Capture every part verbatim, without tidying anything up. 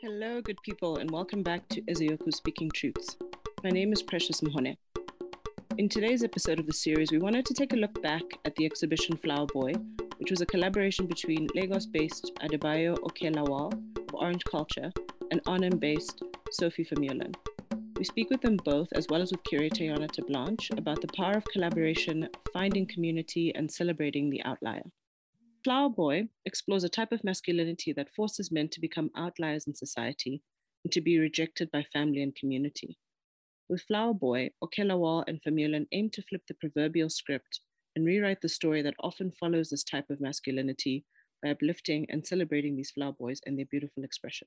Hello, good people, and welcome back to Ezeoku Speaking Truths. My name is Precious Mhone. In today's episode of the series, we wanted to take a look back at the exhibition Flower Boy, which was a collaboration between Lagos-based Adebayo Okelawal for Orange Culture and Arnhem-based Sophie Vermeulen. We speak with them both, as well as with curator Jana Terblanche, about the power of collaboration, finding community, and celebrating the outlier. Flower Boy explores a type of masculinity that forces men to become outliers in society and to be rejected by family and community. With Flower Boy, Okelawal and Vermeulen aim to flip the proverbial script and rewrite the story that often follows this type of masculinity by uplifting and celebrating these flower boys and their beautiful expression.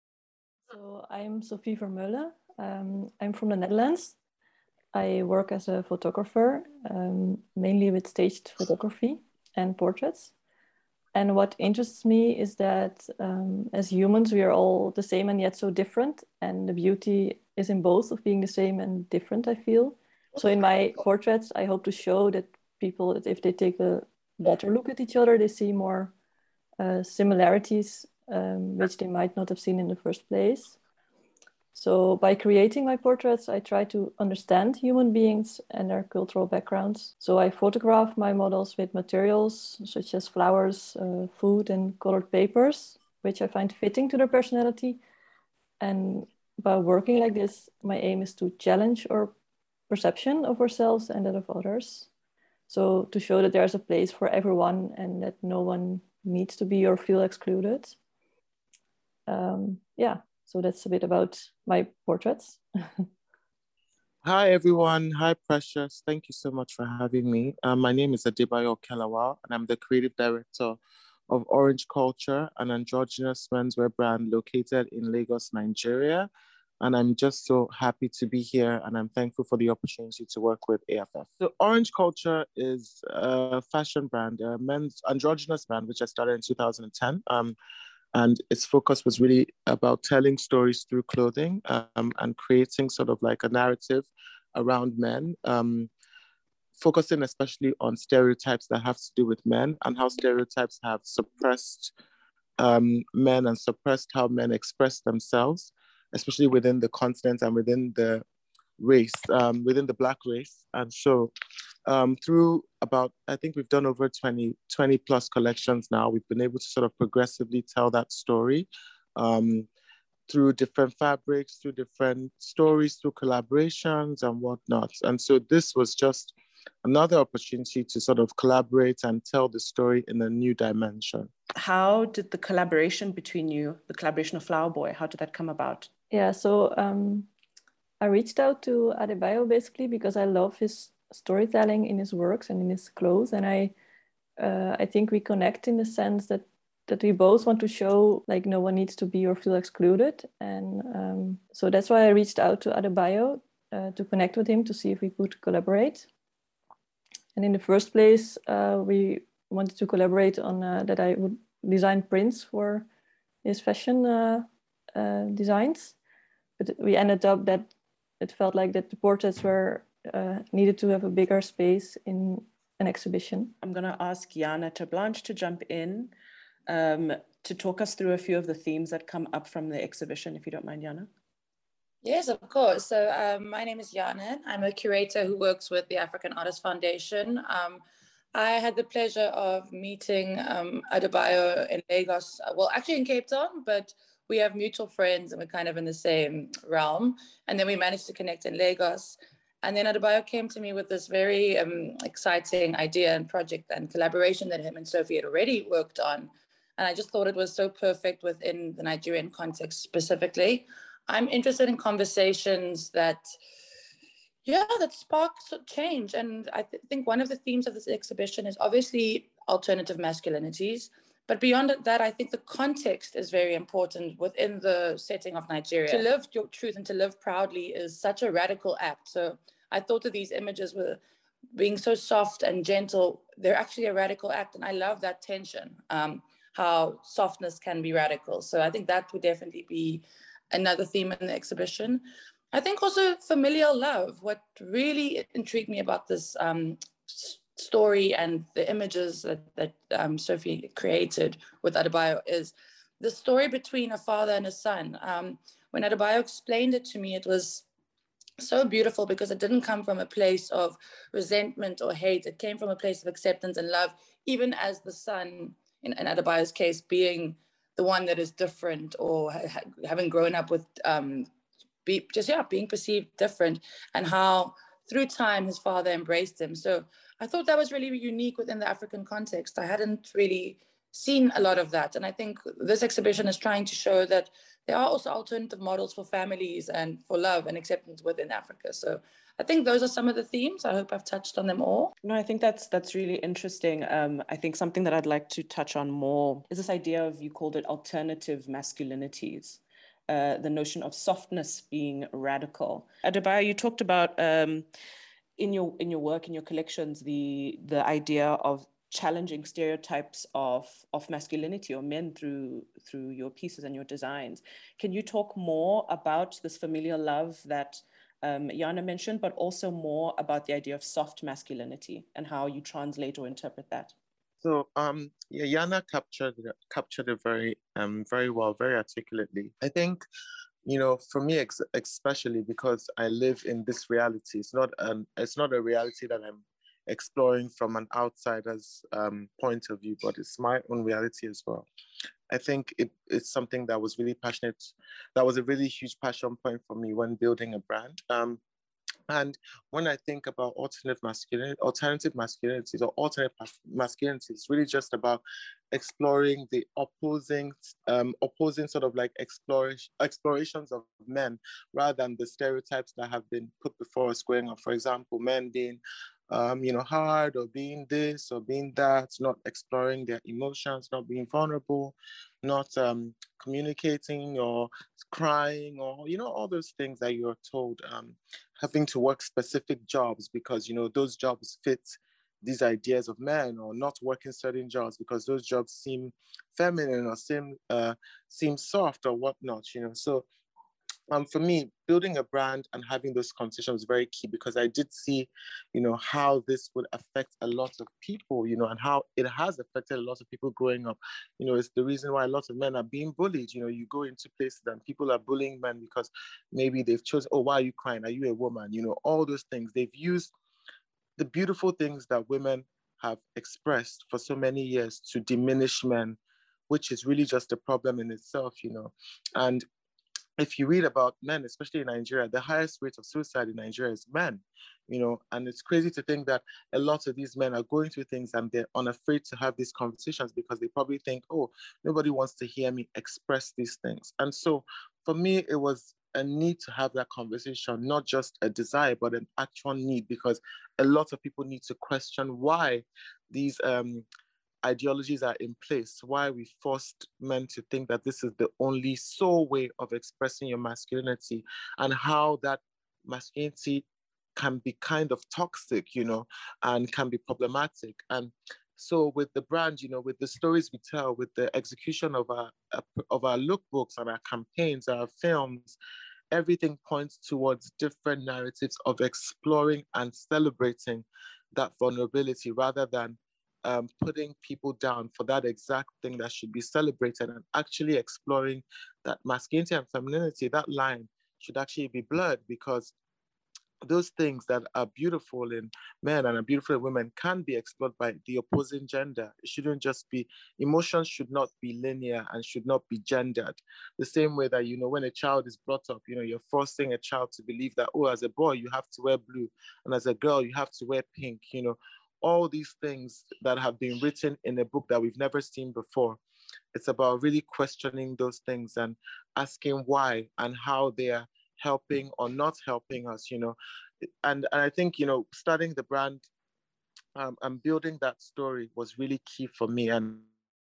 So I'm Sophie Vermeulen. Um, I'm from the Netherlands. I work as a photographer, um, mainly with staged photography and portraits. And what interests me is that um, as humans, we are all the same and yet so different. And the beauty is in both of being the same and different, I feel. So in my portraits, I hope to show that people, that if they take a better look at each other, they see more uh, similarities, um, which they might not have seen in the first place. So by creating my portraits, I try to understand human beings and their cultural backgrounds. So I photograph my models with materials such as flowers, uh, food, and colored papers, which I find fitting to their personality. And by working like this, my aim is to challenge our perception of ourselves and that of others. So to show that there's a place for everyone and that no one needs to be or feel excluded. Um, yeah. So that's a bit about my portraits. Hi, everyone. Hi, Precious. Thank you so much for having me. Um, my name is Adebayo Okelawal, and I'm the creative director of Orange Culture, an androgynous menswear brand located in Lagos, Nigeria. And I'm just so happy to be here, and I'm thankful for the opportunity to work with A F F. So Orange Culture is a fashion brand, a men's androgynous brand, which I started in two thousand ten. Um, And its focus was really about telling stories through clothing um, and creating sort of like a narrative around men, um, focusing especially on stereotypes that have to do with men and how stereotypes have suppressed um, men and suppressed how men express themselves, especially within the continent and within the race, um, within the Black race. And so um, through about, I think we've done over twenty, twenty plus collections now, we've been able to sort of progressively tell that story um, through different fabrics, through different stories, through collaborations and whatnot. And so this was just another opportunity to sort of collaborate and tell the story in a new dimension. How did the collaboration between you, the collaboration of Flower Boy, how did that come about? Yeah, so um, I reached out to Adebayo basically because I love his storytelling in his works and in his clothes, and I uh, I think we connect in the sense that that we both want to show like no one needs to be or feel excluded, and um, so that's why I reached out to Adebayo uh, to connect with him to see if we could collaborate. And in the first place, uh, we wanted to collaborate on uh, that I would design prints for his fashion uh, uh, designs, but we ended up that it felt like that the portraits were uh, needed to have a bigger space in an exhibition. I'm going to ask Jana Terblanche to jump in um, to talk us through a few of the themes that come up from the exhibition, if you don't mind, Jana. Yes, of course. So um, my name is Jana. I'm a curator who works with the African Artists Foundation. Um, I had the pleasure of meeting um, Adebayo in Lagos, well, actually in Cape Town, but we have mutual friends and we're kind of in the same realm. And then we managed to connect in Lagos. And then Adebayo came to me with this very um, exciting idea and project and collaboration that him and Sophie had already worked on. And I just thought it was so perfect within the Nigerian context specifically. I'm interested in conversations that, yeah, that spark change. And I th- think one of the themes of this exhibition is obviously alternative masculinities. But beyond that, I think the context is very important within the setting of Nigeria. To live your truth and to live proudly is such a radical act. So I thought that these images were being so soft and gentle. They're actually a radical act. And I love that tension, um, how softness can be radical. So I think that would definitely be another theme in the exhibition. I think also familial love. What really intrigued me about this um, story and the images that, that um, Sophie created with Adebayo is the story between a father and a son. Um, when Adebayo explained it to me, it was so beautiful because it didn't come from a place of resentment or hate. It came from a place of acceptance and love, even as the son, in, in Adebayo's case, being the one that is different or ha- having grown up with um, be, just, yeah, being perceived different, and how through time his father embraced him. So I thought that was really unique within the African context. I hadn't really seen a lot of that. And I think this exhibition is trying to show that there are also alternative models for families and for love and acceptance within Africa. So I think those are some of the themes. I hope I've touched on them all. No, I think that's that's really interesting. Um, I think something that I'd like to touch on more is this idea of, you called it alternative masculinities, uh, the notion of softness being radical. Adebayo, you talked about um, in your in your work, in your collections, the the idea of challenging stereotypes of of masculinity or men through through your pieces and your designs. Can you talk more about this familial love that um, Jana mentioned, but also more about the idea of soft masculinity and how you translate or interpret that? So, um, yeah, Jana captured captured it very, um, very well, very articulately. I think, you know, for me, ex- especially because I live in this reality. It's not an, it's not a reality that I'm exploring from an outsider's um, point of view, but it's my own reality as well. I think it, it's something that was really passionate. That was a really huge passion point for me when building a brand. Um, And when I think about alternative masculinity, alternative masculinities or alternate masculinities, it's really just about exploring the opposing, um, opposing sort of like exploration, explorations of men rather than the stereotypes that have been put before us growing up. For example, men being, um, you know, hard or being this or being that, not exploring their emotions, not being vulnerable, not um, communicating or crying or, you know, all those things that you're told. Um, having to work specific jobs because, you know, those jobs fit these ideas of men, or not working certain jobs because those jobs seem feminine or seem uh, seem soft or whatnot, you know. So um, for me, building a brand and having those conversations was very key because I did see, you know, how this would affect a lot of people, you know, and how it has affected a lot of people growing up. You know, it's the reason why a lot of men are being bullied. You know, you go into places and people are bullying men because maybe they've chosen, oh, why are you crying? Are you a woman? You know, all those things. They've used the beautiful things that women have expressed for so many years to diminish men, which is really just a problem in itself, you know. And if you read about men, especially in Nigeria, the highest rate of suicide in Nigeria is men, you know, and it's crazy to think that a lot of these men are going through things and they're unafraid to have these conversations because they probably think, oh, nobody wants to hear me express these things. And so for me, it was a need to have that conversation, not just a desire, but an actual need, because a lot of people need to question why these um, ideologies are in place, why we forced men to think that this is the only sole way of expressing your masculinity, and how that masculinity can be kind of toxic, you know, and can be problematic. And so with the brand, you know, with the stories we tell, with the execution of our of our lookbooks and our campaigns, our films, everything points towards different narratives of exploring and celebrating that vulnerability rather than um, putting people down for that exact thing that should be celebrated, and actually exploring that masculinity and femininity, that line should actually be blurred, because those things that are beautiful in men and are beautiful in women can be explored by the opposing gender. It shouldn't just be, emotions should not be linear and should not be gendered. The same way that, you know, when a child is brought up, you know, you're forcing a child to believe that, oh, as a boy, you have to wear blue, and as a girl, you have to wear pink, you know, all these things that have been written in a book that we've never seen before. It's about really questioning those things and asking why and how they are helping or not helping us, you know. And, and I think, you know, starting the brand um, and building that story was really key for me. And,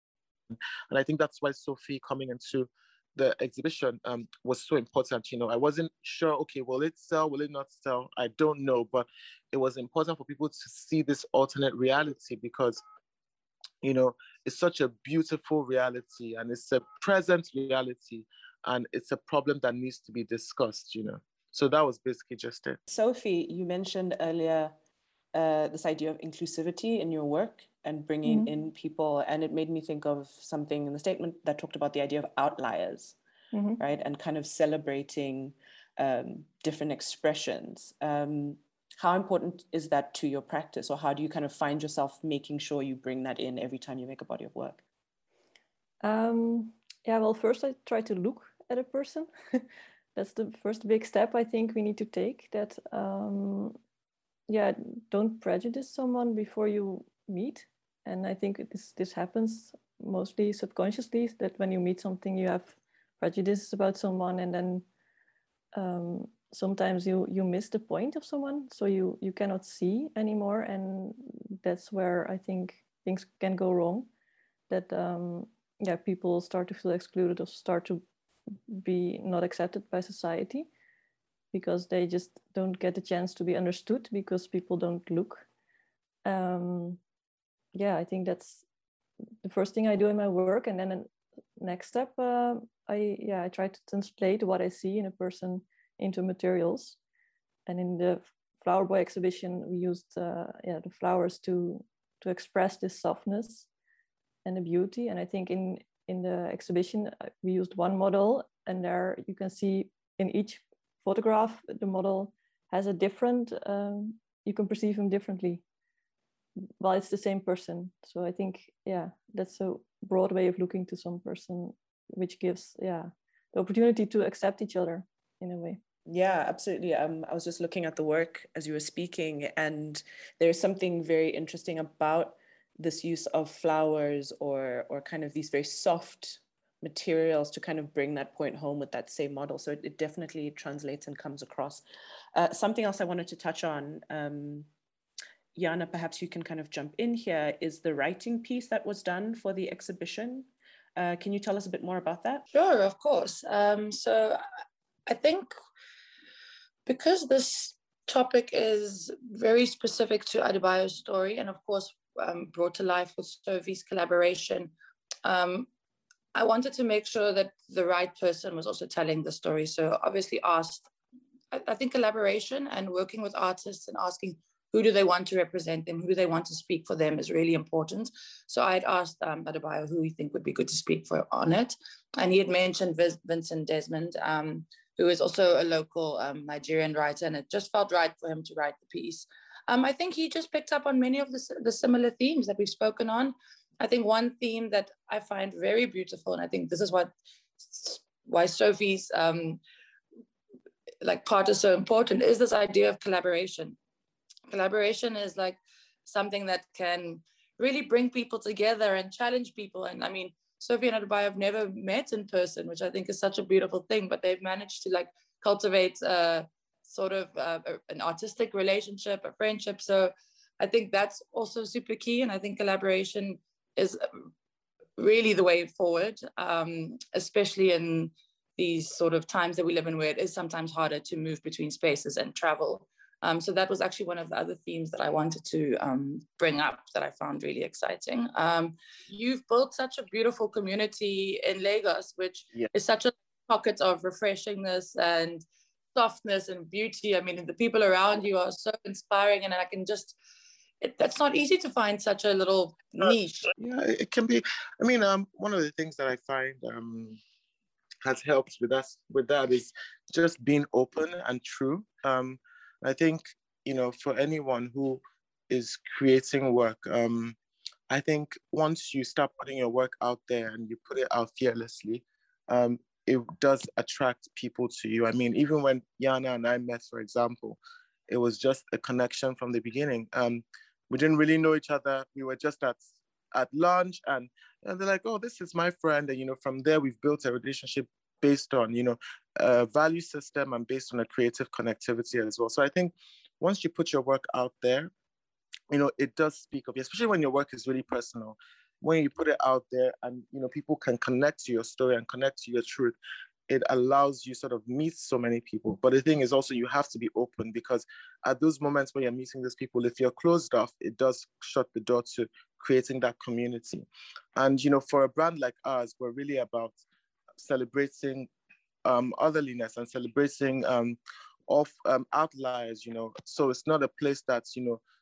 and I think that's why Sophie coming into the exhibition um, was so important. You know, I wasn't sure, okay, will it sell, will it not sell? I don't know, but it was important for people to see this alternate reality because, you know, it's such a beautiful reality and it's a present reality, and it's a problem that needs to be discussed, you know. So that was basically just it. Sophie, you mentioned earlier uh, this idea of inclusivity in your work and bringing mm-hmm. in people. And it made me think of something in the statement that talked about the idea of outliers, mm-hmm. right? And kind of celebrating um, different expressions. Um, how important is that to your practice? Or how do you kind of find yourself making sure you bring that in every time you make a body of work? Um, yeah, well, first I try to look at a person. That's the first big step I think we need to take, that, um, yeah, don't prejudice someone before you meet. And I think this, this happens mostly subconsciously, that when you meet something, you have prejudices about someone, and then um, sometimes you, you miss the point of someone, so you, you cannot see anymore. And that's where I think things can go wrong, that um, yeah, people start to feel excluded or start to be not accepted by society because they just don't get the chance to be understood because people don't look. Um, yeah, I think that's the first thing I do in my work. And then the next step, uh, I yeah, I try to translate what I see in a person into materials. And in the Flower Boy exhibition, we used uh, yeah, the flowers to to express this softness and the beauty. And I think in in the exhibition, we used one model, and there you can see in each photograph, the model has a different, um, you can perceive him differently, while it's the same person. So I think, yeah, that's a broad way of looking to some person, which gives, yeah, the opportunity to accept each other in a way. Yeah, absolutely. Um, I was just looking at the work as you were speaking, and there's something very interesting about this use of flowers or or kind of these very soft materials to kind of bring that point home with that same model. So it, it definitely translates and comes across. Uh, something else I wanted to touch on, um, Jana, perhaps you can kind of jump in here, is the writing piece that was done for the exhibition. Uh, can you tell us a bit more about that? Sure, of course. Um, so I think because this topic is very specific to Adebayo's story, and of course um, brought to life with Sophie's collaboration, um, I wanted to make sure that the right person was also telling the story. So obviously asked, I, I think collaboration and working with artists and asking who do they want to represent them, who do they want to speak for them is really important. So I had asked um, Adebayo who he think would be good to speak for on it. And he had mentioned Vincent Desmond, um, who is also a local um, Nigerian writer, and it just felt right for him to write the piece. Um, I think he just picked up on many of the, the similar themes that we've spoken on. I think one theme that I find very beautiful, and I think this is what why Sophie's um, like part is so important, is this idea of collaboration. Collaboration is like something that can really bring people together and challenge people. And I mean, Sophie and Adebayo have never met in person, which I think is such a beautiful thing, but they've managed to like cultivate uh, sort of uh, an artistic relationship, a friendship. So I think that's also super key. And I think collaboration is really the way forward, um, especially in these sort of times that we live in where it is sometimes harder to move between spaces and travel. Um, so that was actually one of the other themes that I wanted to um, bring up that I found really exciting. Um, you've built such a beautiful community in Lagos, which yeah. is such a pocket of refreshingness and softness and beauty. I mean, the people around you are so inspiring, and I can just, it, that's not easy to find such a little niche. Yeah, it can be. I mean, um, one of the things that I find um, has helped with us with that is just being open and true. Um, I think, you know, for anyone who is creating work, um, I think once you start putting your work out there and you put it out fearlessly, um, it does attract people to you. I mean, even when Jana and I met, for example, it was just a connection from the beginning. Um, we didn't really know each other. We were just at at lunch, and, and they're like, oh, this is my friend. And, you know, from there, we've built a relationship based on, you know, a value system and based on a creative connectivity as well. So I think once you put your work out there, you know, it does speak of you, especially when your work is really personal. When you put it out there and, you know, people can connect to your story and connect to your truth, it allows you sort of meet so many people. But the thing is also you have to be open, because at those moments when you're meeting these people, if you're closed off, it does shut the door to creating that community. And, you know, for a brand like ours, we're really about celebrating um, otherliness and celebrating um, of um, outliers, you know. So it's not a place that's, you know,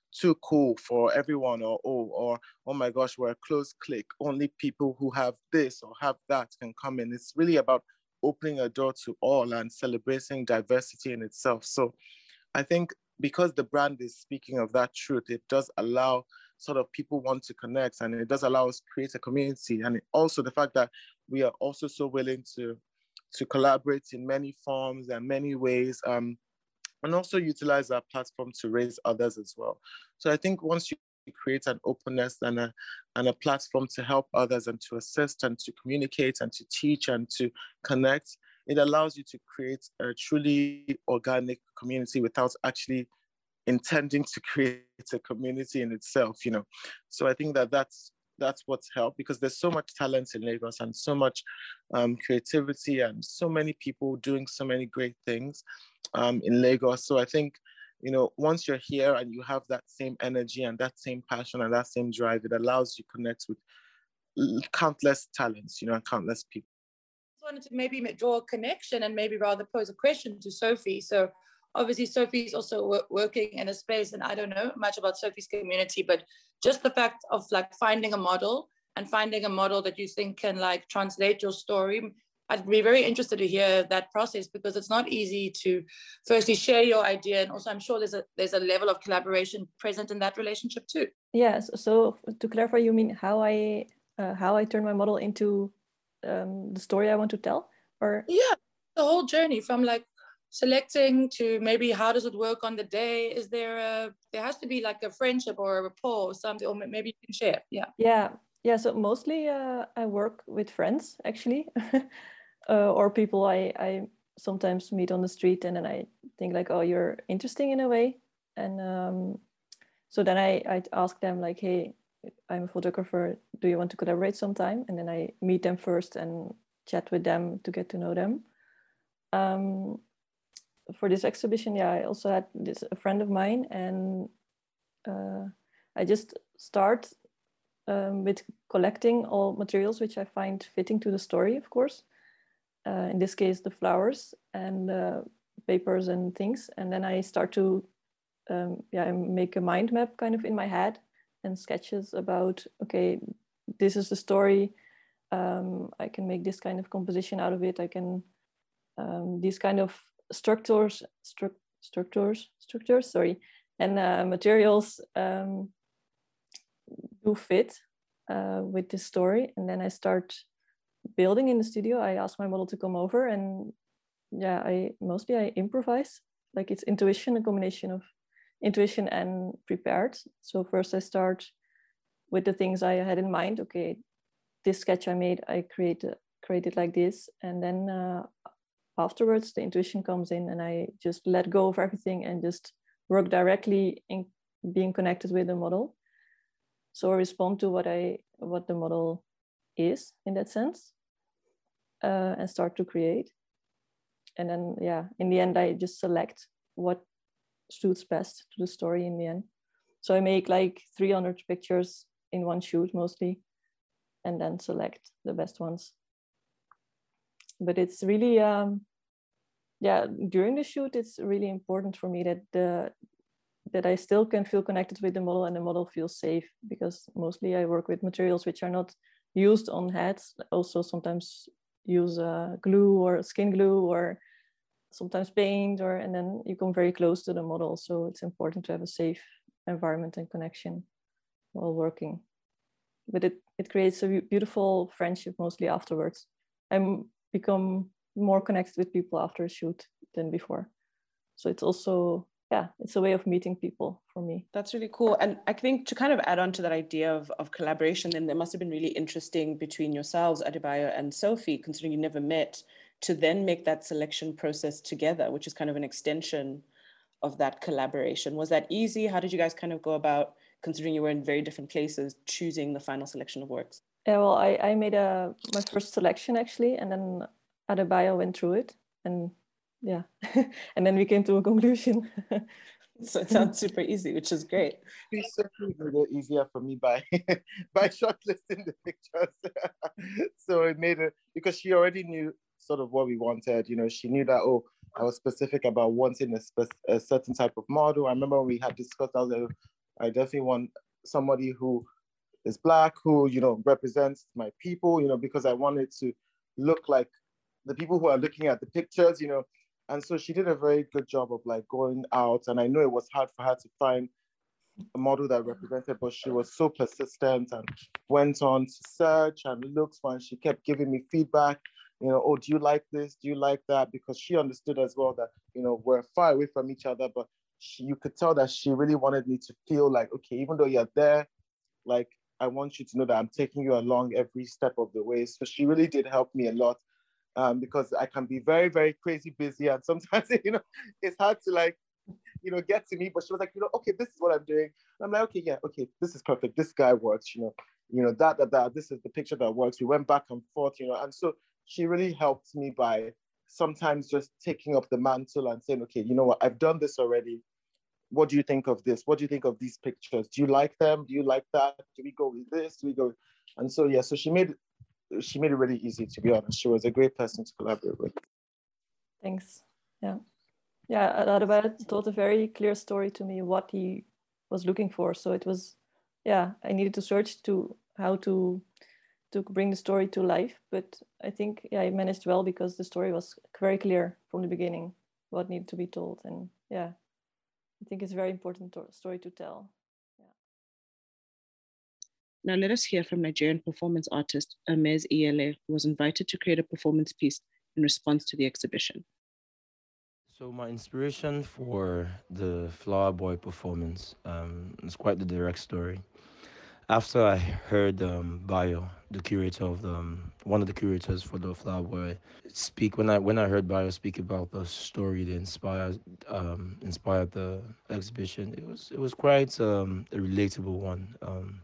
too cool for everyone, or oh, or oh my gosh, we're a closed clique. Only people who have this or have that can come in. It's really about opening a door to all and celebrating diversity in itself. So I think because the brand is speaking of that truth, it does allow sort of people want to connect, and it does allow us to create a community. And it also the fact that we are also so willing to to collaborate in many forms and many ways, um, and also utilize our platform to raise others as well. So I think once you create an openness and a and a platform to help others and to assist and to communicate and to teach and to connect, it allows you to create a truly organic community without actually intending to create a community in itself, you know. So I think that that's that's what's helped, because there's so much talent in Lagos and so much um, creativity and so many people doing so many great things um, in Lagos. So I think, you know, once you're here and you have that same energy and that same passion and that same drive, it allows you to connect with countless talents, you know, and countless people. I wanted to maybe draw a connection and maybe rather pose a question to Sophie. So obviously Sophie's also working in a space, and I don't know much about Sophie's community, but just the fact of like finding a model and finding a model that you think can like translate your story. I'd be very interested to hear that process, because it's not easy to firstly share your idea, and also I'm sure there's a there's a level of collaboration present in that relationship too. Yes. So to clarify, you mean how I uh, how I turn my model into um, the story I want to tell, or yeah, the whole journey from like selecting to maybe how does it work on the day? Is there a there has to be like a friendship or a rapport or something, or maybe you can share. Yeah. Yeah. Yeah. So mostly uh, I work with friends actually. Uh, or people I, I sometimes meet on the street, and then I think like, oh, you're interesting in a way. And um, so then I, I ask them like, hey, I'm a photographer. Do you want to collaborate sometime? And then I meet them first and chat with them to get to know them. Um, for this exhibition, yeah, I also had this a friend of mine, and uh, I just start um, with collecting all materials which I find fitting to the story, of course. Uh, in this case, the flowers and uh, papers and things. And then I start to um, yeah, make a mind map kind of in my head and sketches about, okay, this is the story. Um, I can make this kind of composition out of it. I can, um, these kind of structures, stru structures, structures, sorry, and uh, materials um, do fit uh, with this story. And then I start building in the studio. I ask my model to come over, and yeah, I mostly I improvise. Like it's intuition, a combination of intuition and prepared. So first I start with the things I had in mind. Okay, this sketch I made, I created created like this, and then uh, afterwards the intuition comes in, and I just let go of everything and just work directly in being connected with the model. So I respond to what I what the model is in that sense, uh, and start to create. And then, yeah, in the end, I just select what suits best to the story in the end. So I make like three hundred pictures in one shoot mostly, and then select the best ones. But it's really, um, yeah, during the shoot, it's really important for me that the that I still can feel connected with the model, and the model feels safe, because mostly I work with materials which are not used on heads. Also sometimes use uh, glue or skin glue, or sometimes paint, or and then you come very close to the model. So it's important to have a safe environment and connection while working. But it, it creates a beautiful friendship mostly afterwards. I become more connected with people after a shoot than before. So it's also, yeah, it's a way of meeting people for me. That's really cool. And I think to kind of add on to that idea of, of collaboration, then there must have been really interesting between yourselves, Adebayo and Sophie, considering you never met, to then make that selection process together, which is kind of an extension of that collaboration. Was that easy? How did you guys kind of go about, considering you were in very different places, choosing the final selection of works? Yeah, well, I, I made a my first selection actually, and then Adebayo went through it, and yeah, and then we came to a conclusion. So it sounds super easy, which is great. It's certainly made it easier for me by by shortlisting the pictures. So it made it, because she already knew sort of what we wanted. You know, she knew that, oh, I was specific about wanting a, spe- a certain type of model. I remember when we had discussed, I was like, I definitely want somebody who is Black, who, you know, represents my people, you know, because I wanted to look like the people who are looking at the pictures, you know. And so she did a very good job of like going out. And I know it was hard for her to find a model that represented, but she was so persistent and went on to search and look for, and she kept giving me feedback, you know, oh, do you like this? Do you like that? Because she understood as well that, you know, we're far away from each other, but she, you could tell that she really wanted me to feel like, okay, even though you're there, like, I want you to know that I'm taking you along every step of the way. So she really did help me a lot, um, because I can be very, very crazy busy. And sometimes, you know, it's hard to like, you know, get to me. But she was like, you know, okay, this is what I'm doing. And I'm like, okay, yeah, okay, this is perfect. This guy works, you know, you know, that, that, that, this is the picture that works. We went back and forth, you know, and so she really helped me by sometimes just taking up the mantle and saying, okay, you know what, I've done this already. What do you think of this? What do you think of these pictures? Do you like them? Do you like that? Do we go with this? Do we go? And so, yeah, so she made she made it really easy, to be honest. She was a great person to collaborate with. Thanks. Yeah. Yeah, Adebayo told a very clear story to me what he was looking for. So it was, yeah, I needed to search to how to to bring the story to life. But I think, yeah, I managed well because the story was very clear from the beginning what needed to be told. And yeah, I think it's a very important to- story to tell. Yeah. Now let us hear from Nigerian performance artist Amez Iyele, who was invited to create a performance piece in response to the exhibition. So my inspiration for the Flower Boy performance um, is quite the direct story. After I heard um, Bayo, the curator of the um, one of the curators for the Flower Boy, speak when I when I heard Bayo speak about the story that inspired um, inspired the exhibition, it was it was quite um, a relatable one. Um,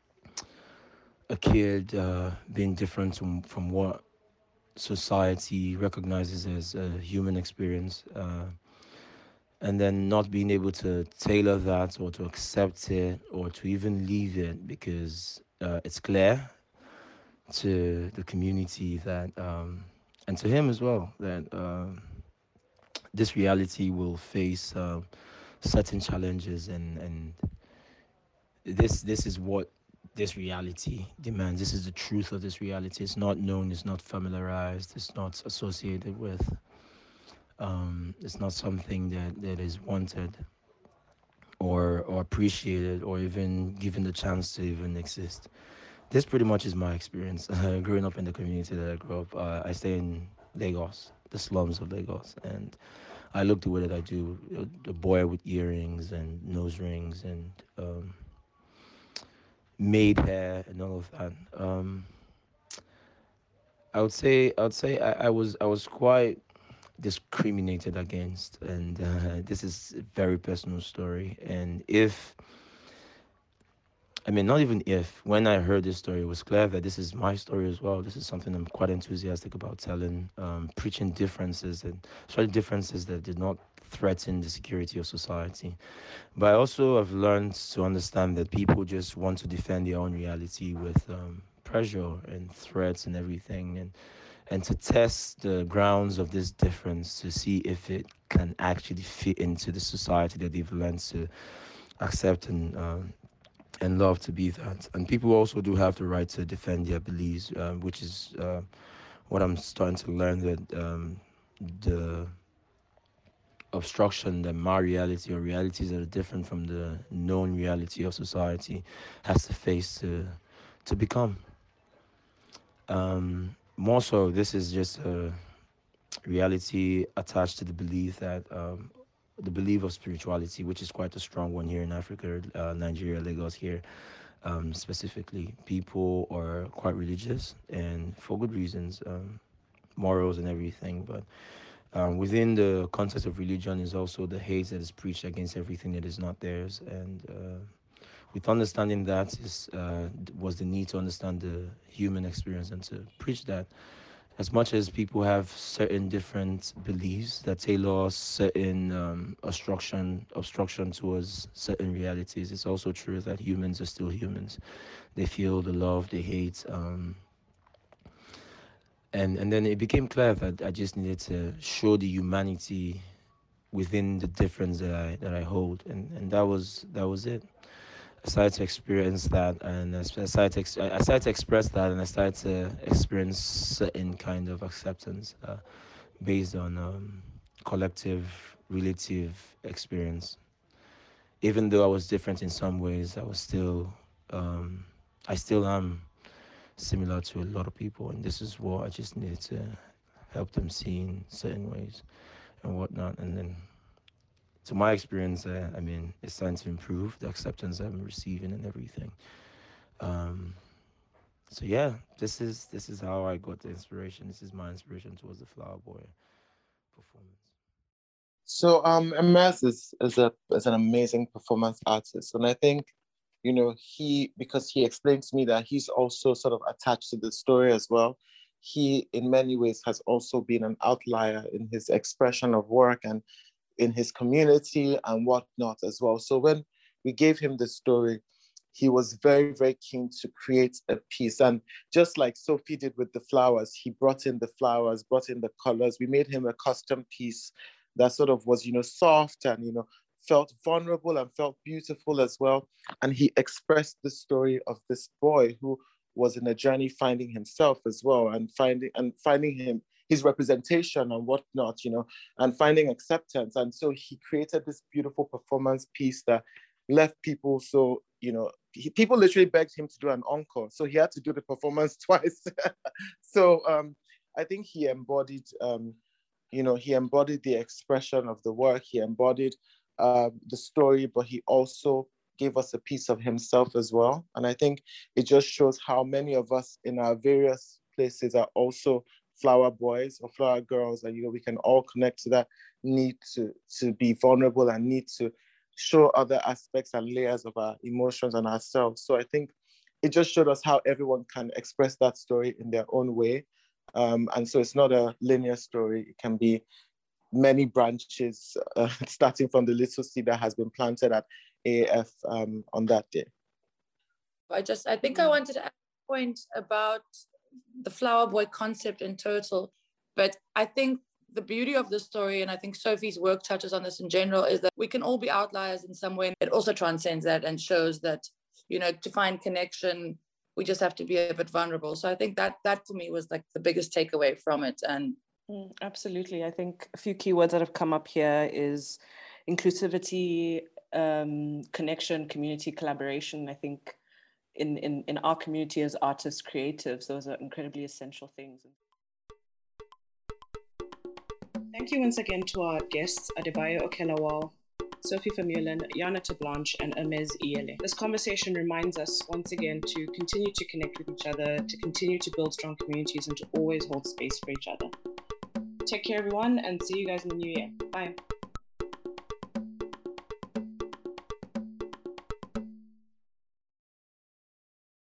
a kid uh, being different from, from what society recognizes as a human experience. Uh, and then not being able to tailor that or to accept it or to even leave it because uh, it's clear to the community that um, and to him as well that um, this reality will face uh, certain challenges and and this this is what this reality demands. This is the truth of this reality. It's not known, it's not familiarized, it's not associated with, um, it's not something that, that is wanted or or appreciated or even given the chance to even exist. This pretty much is my experience uh, growing up in the community that I grew up. Uh, I stay in Lagos, the slums of Lagos, and I look the way that I do. uh, The boy with earrings and nose rings and um, made hair and all of that. Um, I would say I would say I, I was I was quite discriminated against, and uh, this is a very personal story. And if I mean, not even if, when I heard this story, it was clear that this is my story as well. This is something I'm quite enthusiastic about telling, um, preaching differences, and especially differences that did not threaten the security of society. But I also have learned to understand that people just want to defend their own reality with um, pressure and threats and everything, and and to test the grounds of this difference to see if it can actually fit into the society that they've learned to accept and um, and love to be that. And people also do have the right to defend their beliefs, uh, which is uh, what I'm starting to learn that um, the obstruction that my reality or realities that are different from the known reality of society has to face to to become. Um, more so, this is just a reality attached to the belief that um, the belief of spirituality, which is quite a strong one here in Africa, uh, Nigeria, Lagos here. Um, specifically, people are quite religious and for good reasons, um, morals and everything. But um, within the context of religion is also the hate that is preached against everything that is not theirs. And uh, with understanding that is uh, was the need to understand the human experience and to preach that. As much as people have certain different beliefs that tailor certain um, obstruction obstruction towards certain realities, it's also true that humans are still humans. They feel the love, they hate, um, and and then it became clear that I just needed to show the humanity within the difference that I that I hold, and and that was that was it. I started to experience that, and I sp- I started to ex- I started to express that, and I started to experience certain kind of acceptance uh, based on um, collective, relative experience. Even though I was different in some ways, I was still, um, I still am similar to a lot of people, and this is what I just needed to help them see in certain ways and whatnot. And then, to my experience, uh, I mean, it's starting to improve the acceptance I'm receiving and everything. Um, so yeah, this is this is how I got the inspiration. This is my inspiration towards the Flower Boy performance. So um, Emez is, is a is an amazing performance artist, and I think, you know, he because he explained to me that he's also sort of attached to the story as well. He, in many ways, has also been an outlier in his expression of work and in his community and whatnot as well. So when we gave him the story, he was very, very keen to create a piece. And just like Sophie did with the flowers, he brought in the flowers, brought in the colors. We made him a custom piece that sort of was, you know, soft and, you know, felt vulnerable and felt beautiful as well. And he expressed the story of this boy who was in a journey finding himself as well, and finding and finding him his representation and whatnot, you know, and finding acceptance. And so he created this beautiful performance piece that left people so, you know, he, people literally begged him to do an encore. So he had to do the performance twice. So um, I think he embodied, um, you know, he embodied the expression of the work. He embodied uh, the story, but he also gave us a piece of himself as well. And I think it just shows how many of us in our various places are also flower boys or flower girls, and, you know, we can all connect to that need to to be vulnerable and need to show other aspects and layers of our emotions and ourselves. So I think it just showed us how everyone can express that story in their own way. Um, and so it's not a linear story. It can be many branches, uh, starting from the little seed that has been planted at A A F um, on that day. I just, I think I wanted to add a point about the flower boy concept in total, but I think the beauty of the story, and I think Sophie's work touches on this in general, is that we can all be outliers in some way. It also transcends that and shows that, you know, to find connection, we just have to be a bit vulnerable. So I think that that to me was like the biggest takeaway from it. And mm, absolutely, I think a few keywords that have come up here is inclusivity, um, connection, community, collaboration. I think in, in, in our community as artists, creatives, those are incredibly essential things. Thank you once again to our guests, Adebayo Okelawal, Sophie Vermeulen, Yana Tablanche, and Emez Iyele. This conversation reminds us once again to continue to connect with each other, to continue to build strong communities, and to always hold space for each other. Take care, everyone, and see you guys in the new year. Bye.